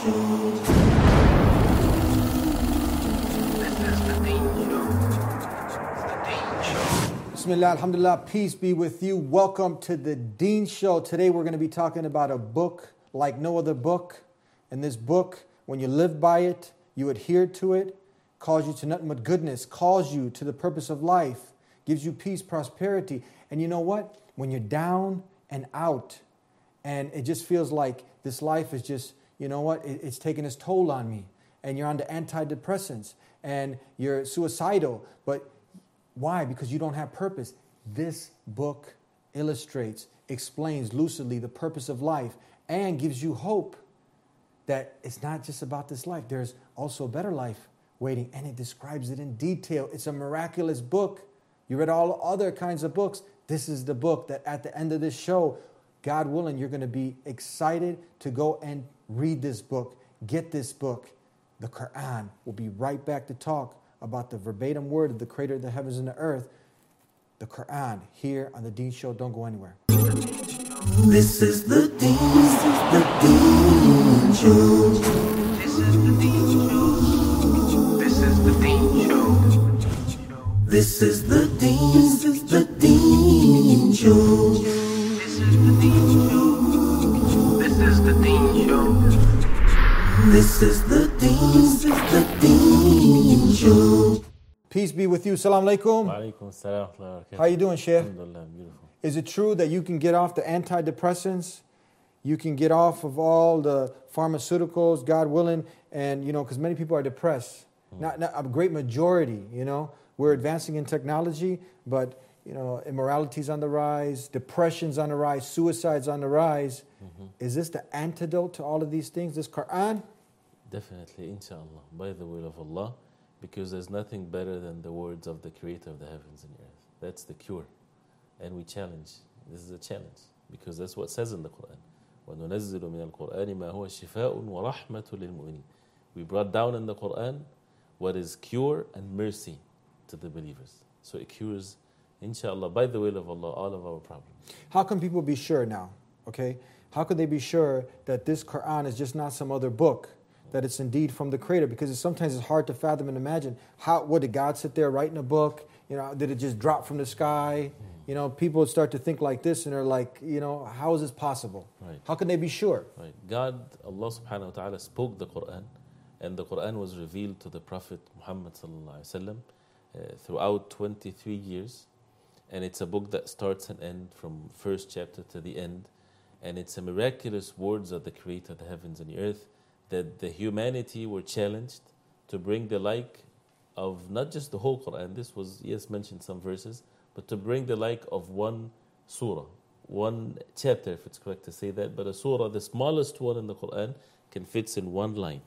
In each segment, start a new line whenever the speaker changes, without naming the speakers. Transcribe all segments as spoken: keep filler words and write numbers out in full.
Bismillah, alhamdulillah, peace be with you. Welcome to the Deen Show. Today we're going to be talking about a book like no other book. And this book, when you live by it, you adhere to it, calls you to nothing but goodness, calls you to the purpose of life, gives you peace, prosperity. And you know what? When you're down and out, and it just feels like this life is just, you know what, it, it's taking its toll on me. And you're on the antidepressants, and you're suicidal, but why? Because you don't have purpose. This book illustrates, explains lucidly the purpose of life and gives you hope that it's not just about this life. There's also a better life waiting, and it describes it in detail. It's a miraculous book. You read all other kinds of books. This is the book that at the end of this show, God willing, you're going to be excited to go and read this book. Get this book, the Quran. We'll be right back to talk about the verbatim word of the creator of the heavens and the earth, the Quran, here on the Deen Show. Don't go anywhere.
This is the Deen, this is the Deen Show. This is the Deen Show. This is the Deen Show. This is the Deen, this is the Deen Show. This is the Deen Show. This is the Deen Show. This is the Deen, this is the Deen Show.
Peace be with you. Salam alaikum.
Wa alaikum assalam wa rahmatullahi wa barakatuh.
How you doing, Sheikh?
Alhamdulillah, beautiful.
Is it true that you can get off the antidepressants? You can get off of all the pharmaceuticals, God willing, and, you know, because many people are depressed. Mm. Not, not a great majority, you know. We're advancing in technology, but, you know, immorality's on the rise, depression's on the rise, suicide's on the rise. Mm-hmm. Is this the antidote to all of these things, this Quran?
Definitely, inshallah, by the will of Allah, because there's nothing better than the words of the creator of the heavens and earth. That's the cure. And we challenge. This is a challenge, because that's what it says in the Quran. وَنُنَزِّلُ مِنَ الْقُرْآنِ مَا هُوَ شِفَاءٌ وَرَحْمَةٌ لِلْمُؤْمِنِينَ. We brought down in the Quran what is cure and mercy to the believers. So it cures, inshallah, by the will of Allah, all of our problems.
How can people be sure now, okay? How could they be sure that this Quran is just not some other book, that it's indeed from the Creator? Because it's, sometimes it's hard to fathom and imagine. How, what, did God sit there writing a book? You know, did it just drop from the sky? Mm. You know, people start to think like this and they're like, you know, how is this possible? Right. How can they be sure?
Right. God, Allah subhanahu wa ta'ala spoke the Quran, and the Quran was revealed to the Prophet Muhammad sallallahu alaihi wasallam uh, throughout twenty-three years. And it's a book that starts and ends from first chapter to the end. And it's a miraculous words of the Creator of the heavens and the earth, that the humanity were challenged to bring the like of not just the whole Quran. This was, yes, mentioned some verses, but to bring the like of one surah, one chapter, if it's correct to say that. But a surah, the smallest one in the Quran, can fit in one line.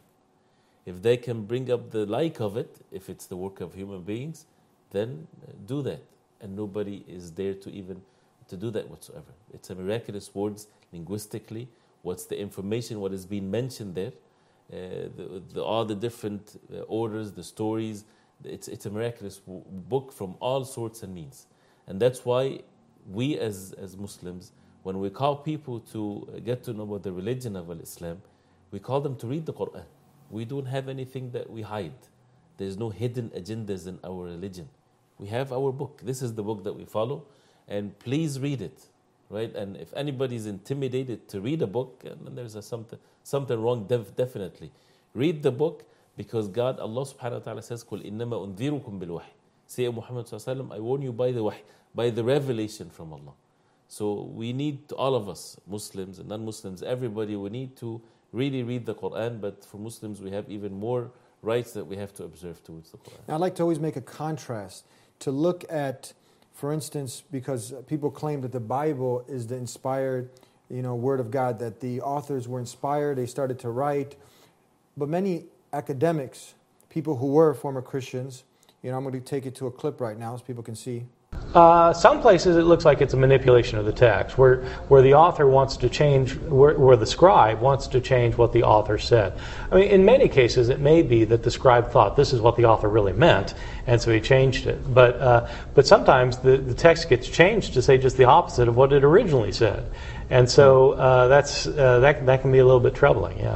If they can bring up the like of it, if it's the work of human beings, then do that. And nobody is there to even to do that whatsoever. It's a miraculous words linguistically. What's the information, what is being mentioned there, uh, the, the, all the different uh, orders, the stories. It's, it's a miraculous w- book from all sorts and means. And that's why we as, as Muslims, when we call people to get to know about the religion of Islam, we call them to read the Quran. We don't have anything that we hide. There's no hidden agendas in our religion. We have our book. This is the book that we follow. And please read it. Right? And if anybody's intimidated to read a book, then there's a something something wrong, def- definitely. Read the book, because God, Allah subhanahu wa ta'ala says, قُلْ إِنَّمَا أُنذِرُكُمْ بِالْوَحْيِ. Say, Muhammad sallallahu alayhi wa sallam, I warn you by the wahy, by the revelation from Allah. So we need, to, all of us, Muslims and non-Muslims, everybody, we need to really read the Quran, but for Muslims we have even more rights that we have to observe towards the Quran.
Now, I'd like to always make a contrast, to look at, for instance, because people claim that the Bible is the inspired, you know, Word of God, that the authors were inspired, they started to write. But many academics, people who were former Christians, you know, I'm going to take it to a clip right now so people can see.
Uh, some places it looks like it's a manipulation of the text, where where the author wants to change, where, where the scribe wants to change what the author said. I mean, in many cases it may be that the scribe thought this is what the author really meant, and so he changed it. But uh, but sometimes the, the text gets changed to say just the opposite of what it originally said, and so uh, that's uh, that that can be a little bit troubling, yeah.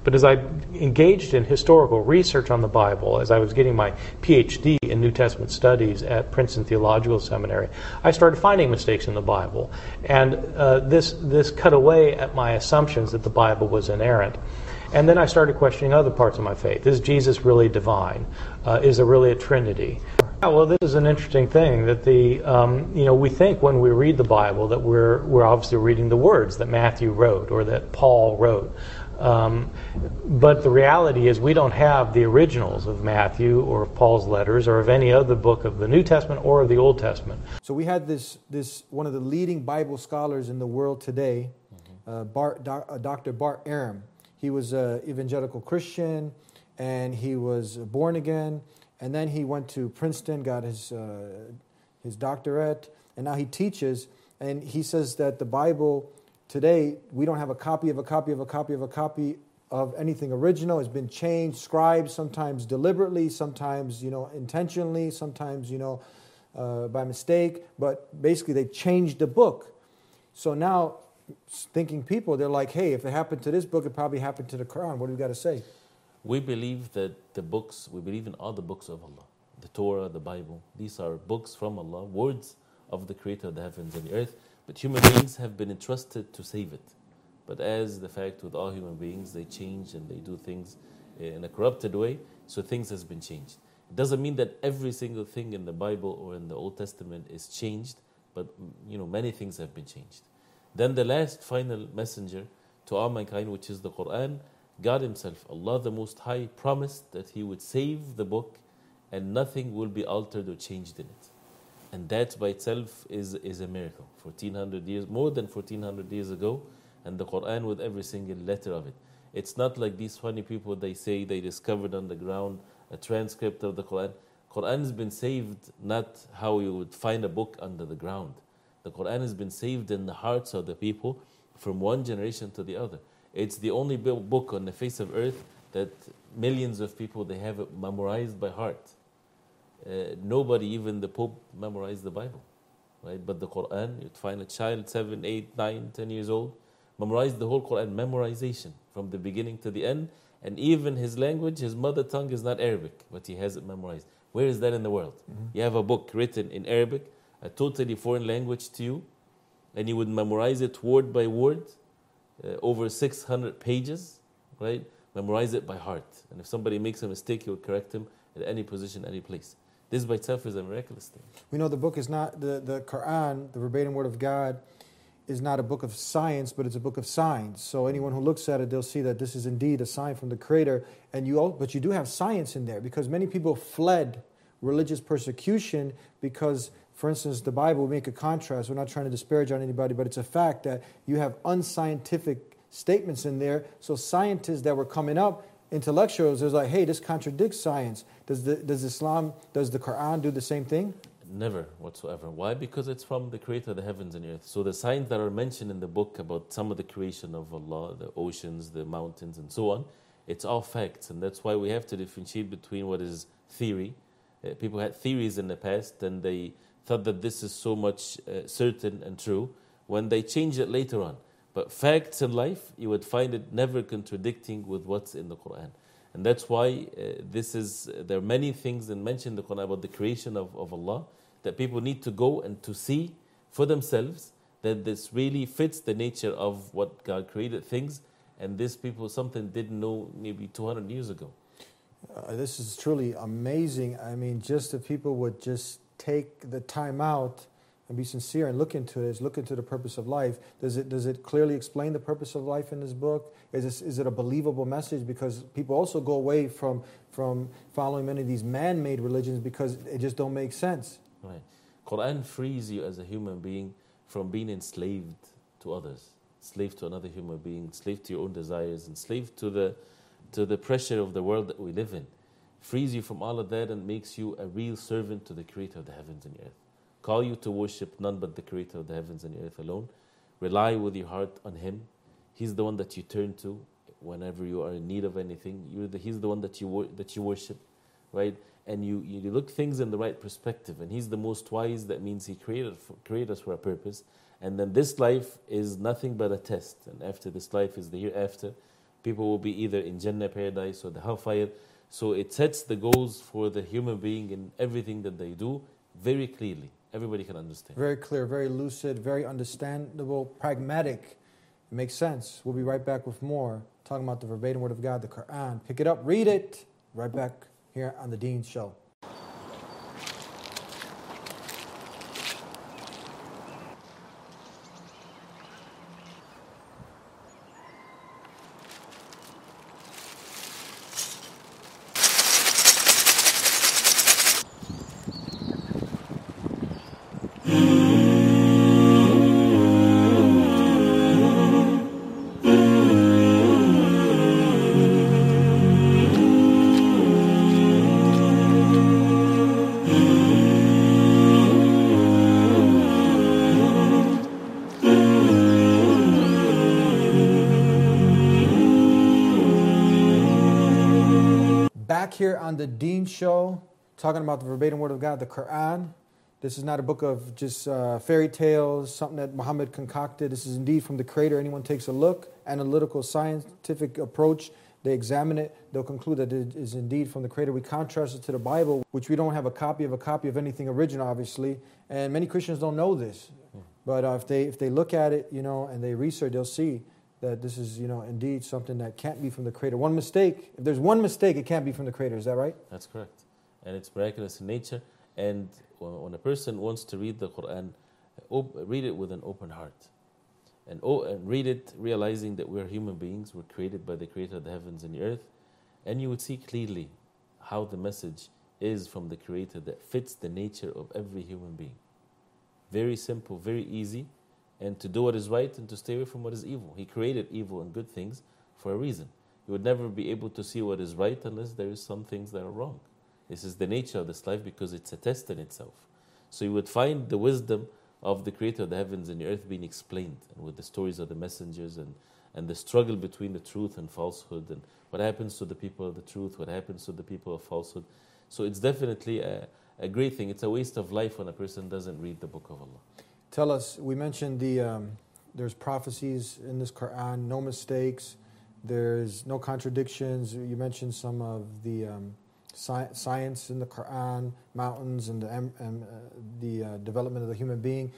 But as I engaged in historical research on the Bible, as I was getting my P H D in New Testament studies at Princeton Theological Seminary, I started finding mistakes in the Bible. And uh, this, this cut away at my assumptions that the Bible was inerrant. And then I started questioning other parts of my faith. Is Jesus really divine? Uh, is there really a Trinity? Well, this is an interesting thing that the um, you know we think when we read the Bible that we're we're obviously reading the words that Matthew wrote or that Paul wrote, um, but the reality is we don't have the originals of Matthew or of Paul's letters or of any other book of the New Testament or of the Old Testament.
So we had this this one of the leading Bible scholars in the world today, mm-hmm. uh, Bart, doc, uh, Doctor Bart Ehrman. He was an evangelical Christian, and he was born again. And then he went to Princeton, got his uh, his doctorate, and now he teaches. And he says that the Bible today, we don't have a copy of a copy of a copy of a copy of anything original. It's been changed, scribed, sometimes deliberately, sometimes, you know, intentionally, sometimes, you know, uh, by mistake. But basically, they changed the book. So now, thinking people, they're like, hey, if it happened to this book, it probably happened to the Quran. What do we got to say?
We believe that the books, we believe in all the books of Allah. The Torah, the Bible, these are books from Allah, words of the Creator of the heavens and the earth. But human beings have been entrusted to save it. But as the fact with all human beings, they change and they do things in a corrupted way, so things has been changed. It doesn't mean that every single thing in the Bible or in the Old Testament is changed, but you know many things have been changed. Then the last final messenger to all mankind, which is the Quran, God Himself, Allah the Most High, promised that He would save the book and nothing will be altered or changed in it. And that by itself is, is a miracle. fourteen hundred years, more than fourteen hundred years ago, and the Quran with every single letter of it. It's not like these funny people, they say they discovered on the ground a transcript of the Quran. Quran has been saved, not how you would find a book under the ground. The Quran has been saved in the hearts of the people from one generation to the other. It's the only book on the face of earth that millions of people, they have it memorized by heart. Uh, nobody, even the Pope, memorized the Bible, right? But the Quran, you'd find a child, seven, eight, nine, ten years old, memorized the whole Quran, memorization from the beginning to the end. And even his language, his mother tongue is not Arabic, but he has it memorized. Where is that in the world? Mm-hmm. You have a book written in Arabic, a totally foreign language to you, and you would memorize it word by word, uh, over six hundred pages, right? Memorize it by heart. And if somebody makes a mistake, you will correct him at any position, any place. This by itself is a miraculous thing.
We know the book is not, the, the Quran, the verbatim word of God, is not a book of science, but it's a book of signs. So anyone who looks at it, they'll see that this is indeed a sign from the Creator. And you, all, but you do have science in there, because many people fled religious persecution because, for instance, the Bible, we make a contrast. We're not trying to disparage on anybody, but it's a fact that you have unscientific statements in there. So scientists that were coming up, intellectuals, is like, hey, this contradicts science. Does the does Islam, does the Quran do the same thing?
Never whatsoever. Why? Because it's from the Creator of the heavens and earth. So the signs that are mentioned in the book about some of the creation of Allah, the oceans, the mountains, and so on, it's all facts. And that's why we have to differentiate between what is theory. Uh, people had theories in the past, and they thought that this is so much uh, certain and true when they changed it later on. But facts in life, you would find it never contradicting with what's in the Quran. And that's why uh, this is, uh, there are many things that mention in the Quran about the creation of, of Allah that people need to go and to see for themselves that this really fits the nature of what God created things, and this people something didn't know maybe two hundred years ago.
Uh, this is truly amazing. I mean, just if people would just take the time out and be sincere and look into this, look into the purpose of life. Does it does it clearly explain the purpose of life in this book? Is this, is it a believable message? Because people also go away from from following many of these man-made religions because it just don't make sense.
Right. Quran frees you as a human being from being enslaved to others, slave to another human being, slave to your own desires, and slave to the to the pressure of the world that we live in. Frees you from all of that and makes you a real servant to the Creator of the heavens and earth. Call you to worship none but the Creator of the heavens and earth alone. Rely with your heart on Him. He's the one that you turn to whenever you are in need of anything. You're the, he's the one that you wor- that you worship, right? And you, you look things in the right perspective. And He's the most wise. That means He created for, created us for a purpose. And then this life is nothing but a test. And after this life is the hereafter, People will be either in Jannah, paradise, or the hellfire. So it sets the goals for the human being in everything that they do very clearly. Everybody can understand.
Very clear, very lucid, very understandable, pragmatic. It makes sense. We'll be right back with more, talking about the verbatim word of God, the Quran. Pick it up, read it. Right back here on The Deen Show. Back here on The Deen Show, talking about the verbatim word of God, the Quran. This is not a book of just uh, fairy tales, something that Muhammad concocted. This is indeed from the Creator. Anyone takes a look, analytical, scientific approach, they examine it, they'll conclude that it is indeed from the Creator. We contrast it to the Bible, which we don't have a copy of a copy of anything original, obviously. And many Christians don't know this. But uh, if they if they look at it, you know, and they research, they'll see that this is, you know, indeed something that can't be from the Creator. One mistake, if there's one mistake, it can't be from the Creator. Is that right?
That's correct. And it's miraculous in nature. And when a person wants to read the Quran, op- read it with an open heart. And, oh, and read it realizing that we're human beings, we're created by the Creator of the heavens and the earth. And you would see clearly how the message is from the Creator that fits the nature of every human being. Very simple, very easy. And to do what is right and to stay away from what is evil. He created evil and good things for a reason. You would never be able to see what is right unless there is some things that are wrong. This is the nature of this life because it's a test in itself. So you would find the wisdom of the Creator of the heavens and the earth being explained, and with the stories of the messengers and, and the struggle between the truth and falsehood, and what happens to the people of the truth, what happens to the people of falsehood. So it's definitely a, a great thing. It's a waste of life when a person doesn't read the Book of Allah.
Tell us, we mentioned the um, there's prophecies in this Quran, no mistakes, there's no contradictions. You mentioned some of the um, sci- science in the Quran, mountains and the, um, uh, the uh, development of the human being.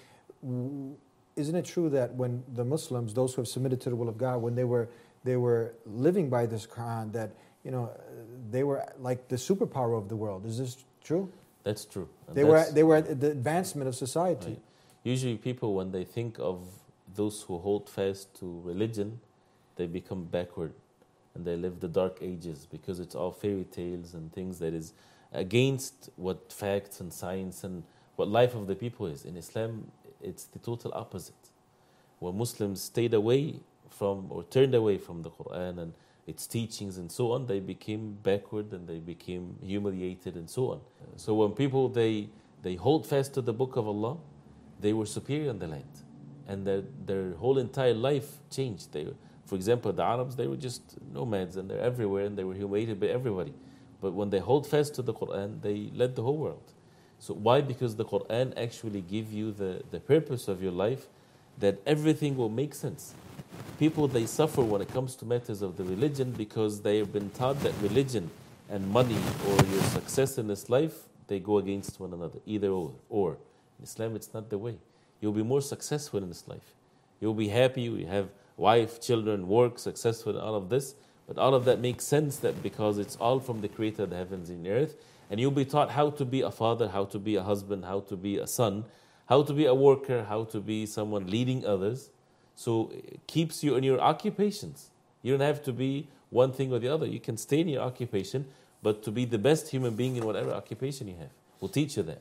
Isn't it true that when the Muslims, those who have submitted to the will of God, when they were they were living by this Quran, that you know they were like the superpower of the world? Is this true?
That's true. And
they
that's,
were they were at the advancement of society.
Right. Usually people, when they think of those who hold fast to religion, they become backward and they live the dark ages because it's all fairy tales and things that is against what facts and science and what life of the people is. In Islam, it's the total opposite. When Muslims stayed away from or turned away from the Quran and its teachings and so on, they became backward and they became humiliated and so on. So when people, they, they hold fast to the Book of Allah, they were superior in the land, and their, their whole entire life changed. They, for example, the Arabs, they were just nomads, and they're everywhere, and they were humiliated by everybody. But when they hold fast to the Quran, they led the whole world. So why? Because the Quran actually gives you the, the purpose of your life, that everything will make sense. People, they suffer when it comes to matters of the religion because they have been taught that religion and money or your success in this life, they go against one another, either or. or. In Islam, it's not the way. You'll be more successful in this life. You'll be happy, you have wife, children, work, successful, all of this. But all of that makes sense that because it's all from the Creator of the heavens and the earth. And you'll be taught how to be a father, how to be a husband, how to be a son, how to be a worker, how to be someone leading others. So it keeps you in your occupations. You don't have to be one thing or the other. You can stay in your occupation, but to be the best human being in whatever occupation you have. We'll teach you that.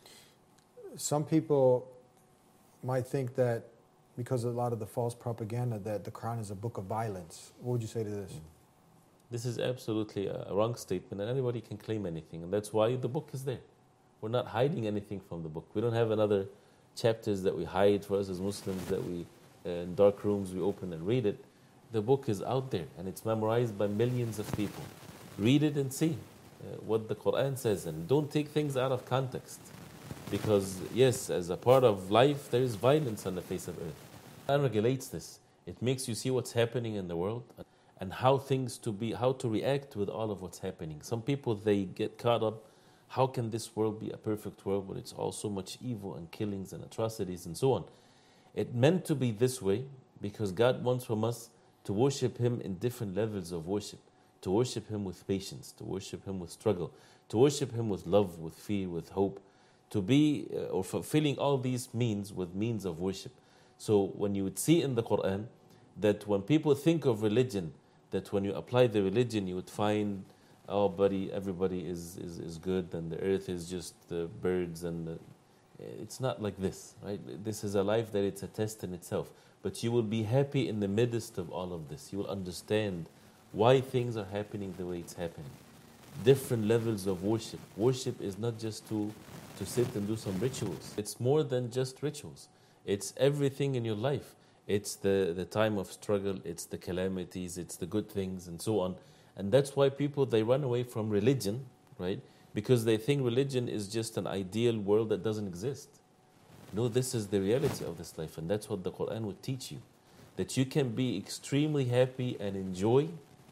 Some people might think that because of a lot of the false propaganda that the Quran is a book of violence. What would you say to this?
This is absolutely a wrong statement, and anybody can claim anything, and that's why the book is there. We're not hiding anything from the book. We don't have another chapters that we hide for us as Muslims that we, uh, in dark rooms, we open and read it. The book is out there, and it's memorized by millions of people. Read it and see uh, what the Quran says, and don't take things out of context. Because, yes, as a part of life, there is violence on the face of earth. Quran regulates this. It makes you see what's happening in the world. and how things to be, how to react with all of what's happening. Some people, they get caught up, how can this world be a perfect world when it's all so much evil and killings and atrocities and so on? It meant to be this way because God wants from us to worship Him in different levels of worship, to worship Him with patience, to worship Him with struggle, to worship Him with love, with fear, with hope, to be, uh, or fulfilling all these means with means of worship. So when you would see in the Quran that when people think of religion, that when you apply the religion, you would find, oh, buddy, everybody is, is, is good, and the earth is just the birds, and the, it's not like this, right? This is a life that it's a test in itself. But you will be happy in the midst of all of this. You will understand why things are happening the way it's happening. Different levels of worship. Worship is not just to, to sit and do some rituals. It's more than just rituals. It's everything in your life. It's the, the time of struggle, it's the calamities, it's the good things, and so on. And that's why people, they run away from religion, right? Because they think religion is just an ideal world that doesn't exist. No, this is the reality of this life, and that's what the Quran would teach you. That you can be extremely happy and enjoy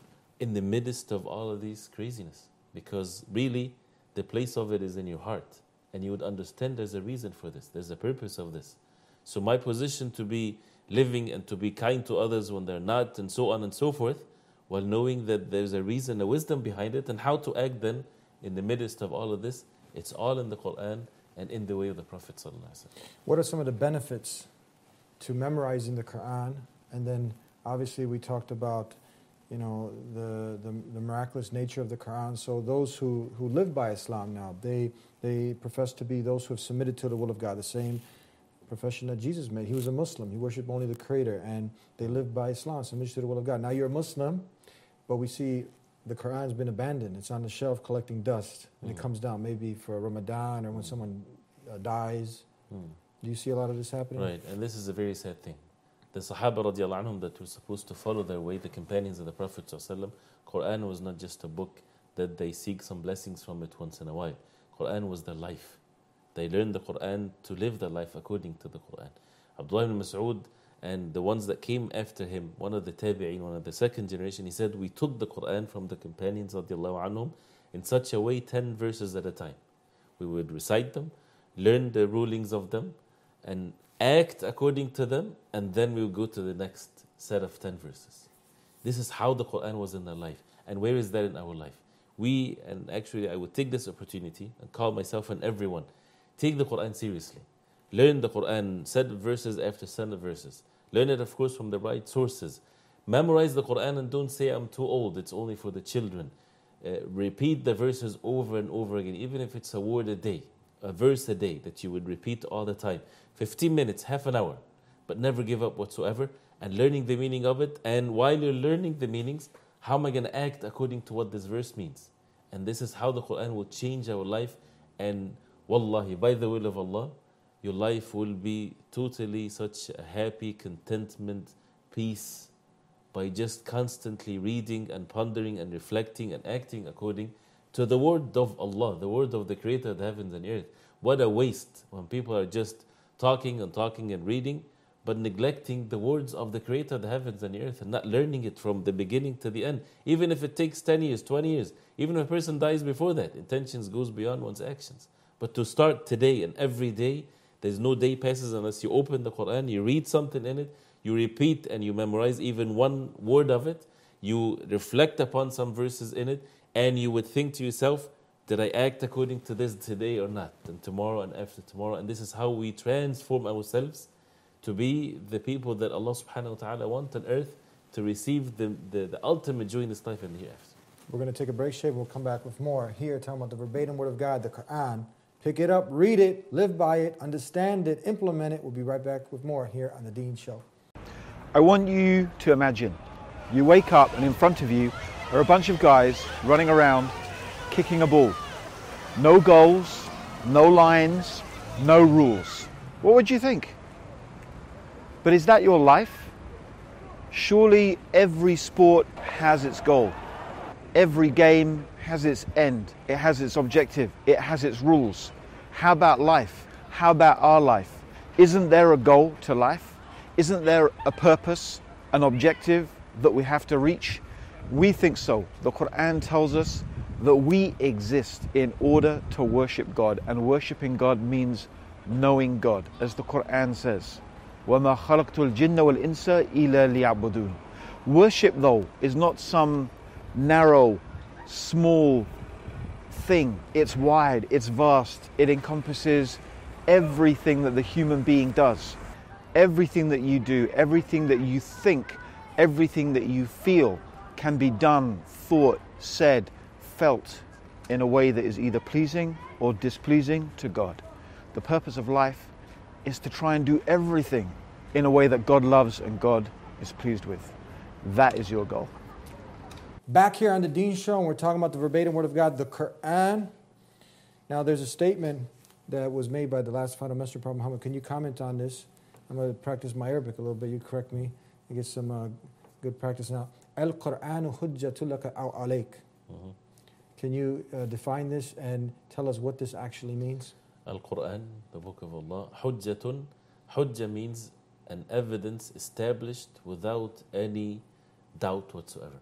in the midst of all of these craziness. Because really, the place of it is in your heart. And you would understand there's a reason for this, there's a purpose of this. So my position to be living and to be kind to others when they're not, and so on and so forth, while knowing that there's a reason, a wisdom behind it, and how to act then in the midst of all of this, it's all in the Quran and in the way of the Prophet ﷺ.
What are some of the benefits to memorizing the Quran? And then obviously we talked about, you know, the, the, the miraculous nature of the Quran. So those who, who live by Islam now, they, they profess to be those who have submitted to the will of God, the same profession that Jesus made. He was a Muslim. He worshipped only the Creator, and they lived by Islam, submitted to the will of God. Now you're a Muslim, but we see the Quran's been abandoned. It's on the shelf collecting dust, and mm. it comes down maybe for Ramadan or when mm. someone uh, dies. Mm. Do you see a lot of this happening?
Right, and this is a very sad thing. The Sahaba radiallahu anhum that were supposed to follow their way, the companions of the Prophet ﷺ, Quran was not just a book that they seek some blessings from it once in a while. Quran was their life. They learned the Quran to live their life according to the Quran. Abdullah ibn Mas'ud and the ones that came after him, one of the tabi'een, one of the second generation, he said, we took the Quran from the companions radiallahu anhum in such a way, ten verses at a time. We would recite them, learn the rulings of them, and act according to them, and then we would go to the next set of ten verses. This is how the Quran was in their life. And where is that in our life? We, and actually I would take this opportunity and call myself and everyone, take the Quran seriously. Learn the Quran, set verses after set of verses. Learn it, of course, from the right sources. Memorize the Quran and don't say, I'm too old, it's only for the children. Uh, repeat the verses over and over again, even if it's a word a day, a verse a day that you would repeat all the time. fifteen minutes, half an hour, but never give up whatsoever, and learning the meaning of it. And while you're learning the meanings, how am I going to act according to what this verse means? And this is how the Quran will change our life. And wallahi, by the will of Allah, your life will be totally such a happy, contentment, peace, by just constantly reading and pondering and reflecting and acting according to the word of Allah, the word of the Creator of the heavens and earth. What a waste when people are just talking and talking and reading, but neglecting the words of the Creator of the heavens and the earth and not learning it from the beginning to the end. Even if it takes ten years, twenty years, even if a person dies before that, intentions goes beyond one's actions. But to start today and every day, there's no day passes unless you open the Quran, you read something in it, you repeat and you memorize even one word of it, you reflect upon some verses in it, and you would think to yourself, did I act according to this today or not? And tomorrow and after tomorrow. And this is how we transform ourselves to be the people that Allah subhanahu wa ta'ala wants on earth, to receive the, the, the ultimate joy in this life and the hereafter.
We're going to take a break, Shaykh. We'll come back with more here, talking about the verbatim word of God, the Quran. Pick it up, read it, live by it, understand it, implement it. We'll be right back with more here on The Deen Show.
I want you to imagine you wake up and in front of you are a bunch of guys running around kicking a ball. No goals, no lines, no rules. What would you think? But is that your life? Surely every sport has its goal. Every game has its end. It has its objective. It has its rules. How about life? How about our life? Isn't there a goal to life? Isn't there a purpose, an objective that we have to reach? We think so. The Quran tells us that we exist in order to worship God, and worshipping God means knowing God, as the Quran says, وَمَا خَلَقْتُ الْجِنَّ وَالْإِنسَ إِلَّا لِيَعْبُدُونَ. Worship, though, is not some narrow, small thing. It's wide, it's vast. It encompasses everything that the human being does. Everything that you do, everything that you think, everything that you feel can be done, thought, said, felt in a way that is either pleasing or displeasing to God. The purpose of life is to try and do everything in a way that God loves and God is pleased with. That is your goal.
Back here on the Deen Show, and we're talking about the verbatim word of God, the Quran. Now, there's a statement that was made by the last final messenger, Prophet Muhammad. Can you comment on this? I'm going to practice my Arabic a little bit. You correct me and get some uh, good practice now. Al-Qur'anu hujjatul laka aw alayk. Can you uh, define this and tell us what this actually means?
Al-Quran, the book of Allah, hujjatun. Hujjah means an evidence established without any doubt whatsoever,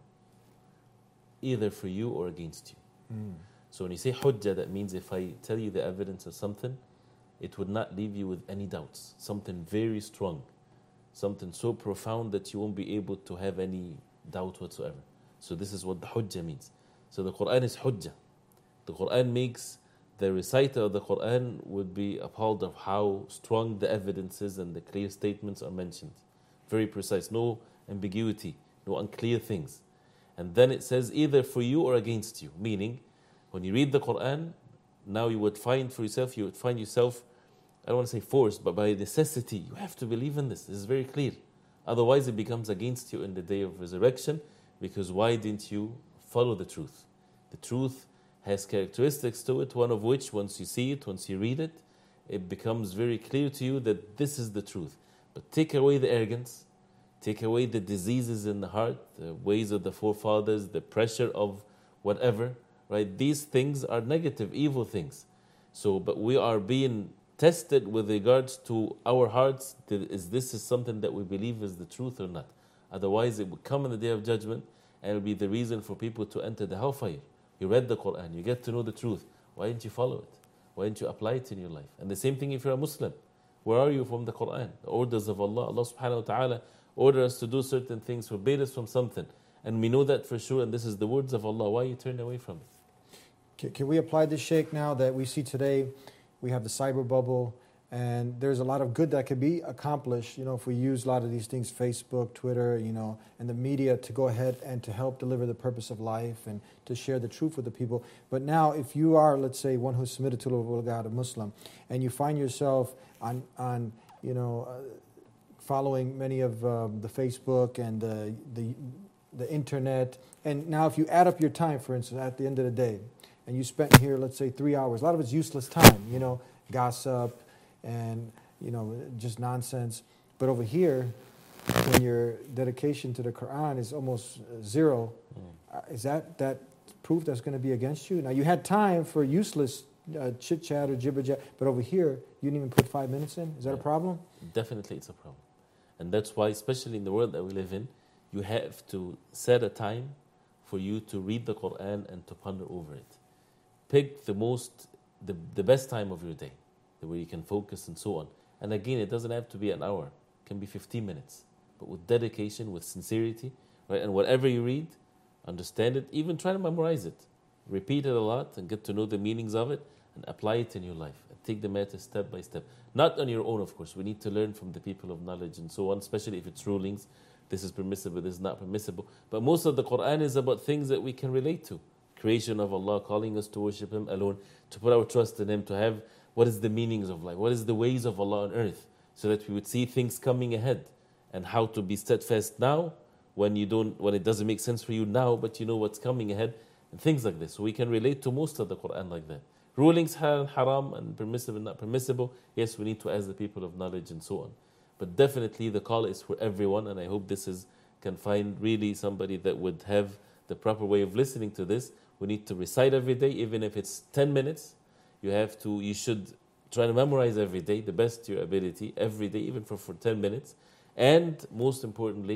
either for you or against you. Mm. So when you say hujjah, that means if I tell you the evidence of something, it would not leave you with any doubts. Something very strong, something so profound that you won't be able to have any doubt whatsoever. So this is what the hujjah means. So the Quran is hujjah. The Quran makes the reciter of the Quran would be appalled of how strong the evidences and the clear statements are mentioned. Very precise, no ambiguity, no unclear things. And then it says either for you or against you, meaning when you read the Quran, now you would find for yourself, you would find yourself, I don't want to say forced, but by necessity, you have to believe in this. This is very clear. Otherwise it becomes against you in the day of resurrection, because why didn't you follow the truth? The truth has characteristics to it, one of which, once you see it, once you read it, it becomes very clear to you that this is the truth. But take away the arrogance, take away the diseases in the heart, the ways of the forefathers, the pressure of whatever, right? These things are negative, evil things. So, but we are being tested with regards to our hearts. Is this is something that we believe is the truth or not? Otherwise, it will come on the day of judgment and it will be the reason for people to enter the hellfire. You read the Quran, you get to know the truth. Why didn't you follow it? Why didn't you apply it in your life? And the same thing if you're a Muslim. Where are you from the Quran? The orders of Allah. Allah subhanahu wa ta'ala ordered us to do certain things, forbade us from something. And we know that for sure, and this is the words of Allah. Why you turn away from it?
Can, can we apply this, Sheikh, now that we see today, we have the cyber bubble, and there's a lot of good that could be accomplished, you know, if we use a lot of these things, Facebook, Twitter, you know, and the media to go ahead and to help deliver the purpose of life and to share the truth with the people. But now, if you are, let's say, one who's submitted to the will of God, a Muslim, and you find yourself on, on you know, uh, following many of um, the Facebook and the, the the internet, and now if you add up your time, for instance, at the end of the day, and you spent here, let's say, three hours, a lot of it's useless time, you know, gossip, and, you know, just nonsense. But over here, when your dedication to the Quran is almost zero, mm. is that that proof that's going to be against you? Now, you had time for useless uh, chit-chat or jibber-jab, but over here, you didn't even put five minutes in? Is that yeah. a problem?
Definitely it's a problem. And that's why, especially in the world that we live in, you have to set a time for you to read the Quran and to ponder over it. Pick the most, the, the best time of your day, where you can focus and so on. And again, it doesn't have to be an hour. It can be fifteen minutes. But with dedication, with sincerity, right? And whatever you read, understand it, even try to memorize it. Repeat it a lot and get to know the meanings of it and apply it in your life. And take the matter step by step. Not on your own, of course. We need to learn from the people of knowledge and so on, especially if it's rulings. This is permissible, this is not permissible. But most of the Quran is about things that we can relate to. Creation of Allah, calling us to worship Him alone, to put our trust in Him, to have what is the meanings of life, what is the ways of Allah on earth, so that we would see things coming ahead and how to be steadfast now when you don't, when it doesn't make sense for you now, but you know what's coming ahead, and things like this. So we can relate to most of the Quran like that. Rulings halal, haram, and permissible and not permissible, yes, we need to ask the people of knowledge and so on. But definitely the call is for everyone, and I hope this is can find really somebody that would have the proper way of listening to this. We need to recite every day, even if it's ten minutes. You have to, you should try to memorize every day, the best to your ability, every day, even for, for ten minutes. And most importantly,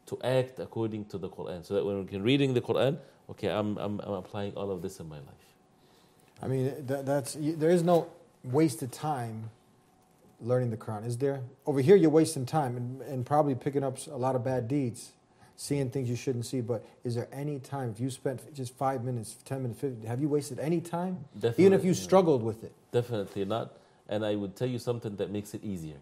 to act according to the Quran. So that when we're reading the Quran, okay, I'm, I'm, I'm applying all of this in my life.
I mean, that, that's there is no wasted time learning the Quran, is there? Over here, you're wasting time and, and probably picking up a lot of bad deeds, seeing things you shouldn't see. But is there any time, if you spent just five minutes, ten minutes, fifty, have you wasted any time?
Definitely,
even if you
yeah.
struggled with it?
Definitely not. And I would tell you something that makes it easier.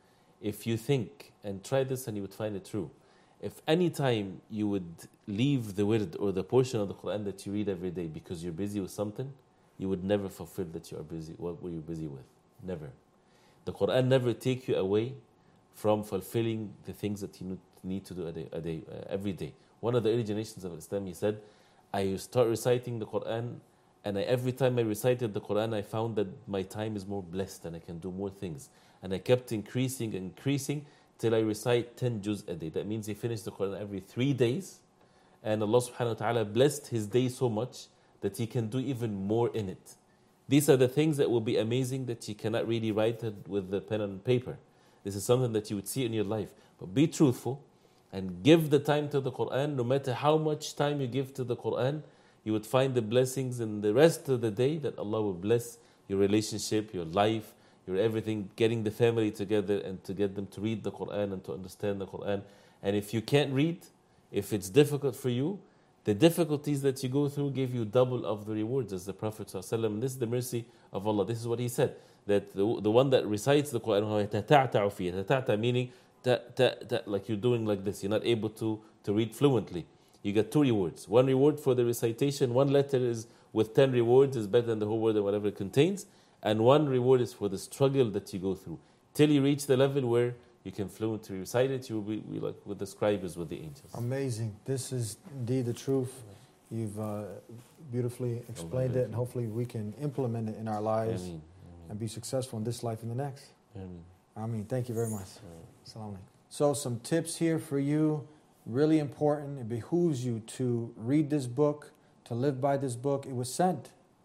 If you think, and try this and you would find it true, if any time you would leave the wird or the portion of the Quran that you read every day because you're busy with something, you would never fulfill that you are busy, what were you busy with? Never. The Quran never take you away from fulfilling the things that you need to do a day, a day uh, every day. One of the early generations of Islam, he said, I start reciting the Quran, and I, every time I recited the Quran, I found that my time is more blessed and I can do more things. And I kept increasing and increasing till I recite ten juz a day. That means he finished the Quran every three days. And Allah subhanahu wa ta'ala blessed his day so much that he can do even more in it. These are the things that will be amazing that you cannot really write it with the pen and paper. This is something that you would see in your life. But be truthful and give the time to the Quran. No matter how much time you give to the Quran, you would find the blessings in the rest of the day that Allah will bless your relationship, your life, your everything, getting the family together and to get them to read the Quran and to understand the Quran. And if you can't read, if it's difficult for you, the difficulties that you go through give you double of the rewards, as the Prophet ﷺ, and this is the mercy of Allah. This is what he said, that the, the one that recites the Quran, تَتَعْتَعُ meaning ta, ta, ta, like you're doing like this, you're not able to, to read fluently. You get two rewards. One reward for the recitation, one letter is with ten rewards is better than the whole word and whatever it contains, and one reward is for the struggle that you go through. Till you reach the level where you can fluently recite it, you will be, be like with the scribes, with the angels.
Amazing. This is indeed the truth. You've uh, beautifully explained it, and hopefully we can implement it in our lives
Ameen.
and be successful in this life and the next.
Ameen.
I mean, thank you very much. Assalamu alaikum. So some tips here for you, really important. It behooves you to read this book, to live by this book. It was sent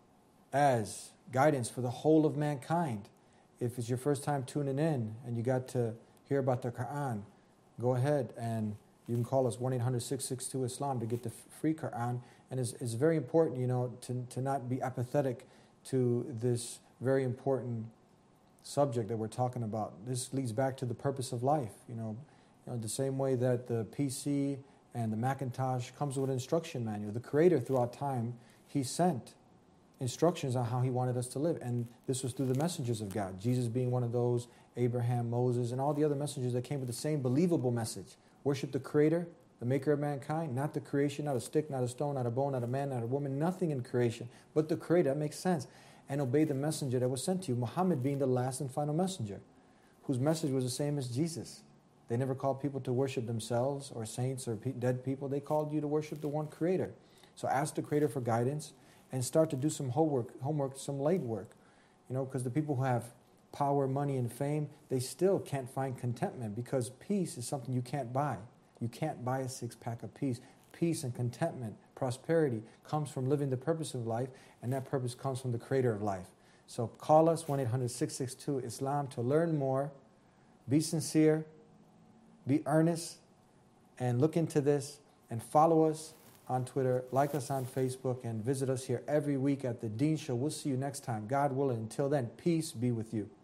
as guidance for the whole of mankind. If it's your first time tuning in and you got to hear about the Quran, go ahead and you can call us one eight hundred six six two Islam to get the free Quran. And it's, it's very important, you know, to, to not be apathetic to this very important subject that we're talking about. This leads back to the purpose of life, you know, you know the same way that the P C and the Macintosh comes with an instruction manual. The Creator throughout time, He sent instructions on how He wanted us to live. And this was through the messengers of God. Jesus being one of those, Abraham, Moses, and all the other messengers that came with the same believable message. Worship the Creator, the maker of mankind, not the creation, not a stick, not a stone, not a bone, not a man, not a woman, nothing in creation, but the Creator. That makes sense. And obey the messenger that was sent to you, Muhammad being the last and final messenger, whose message was the same as Jesus. They never called people to worship themselves or saints or pe- dead people. They called you to worship the one Creator. So ask the Creator for guidance and start to do some homework, homework, some late work. You know, because the people who have power, money, and fame, they still can't find contentment, because peace is something you can't buy. You can't buy a six-pack of peace. Peace and contentment, prosperity comes from living the purpose of life, and that purpose comes from the Creator of life. So call us, one eight hundred six six two Islam, to learn more. Be sincere, be earnest, and look into this, and follow us on Twitter, like us on Facebook, and visit us here every week at The Deen Show. We'll see you next time, God willing. Until then, peace be with you.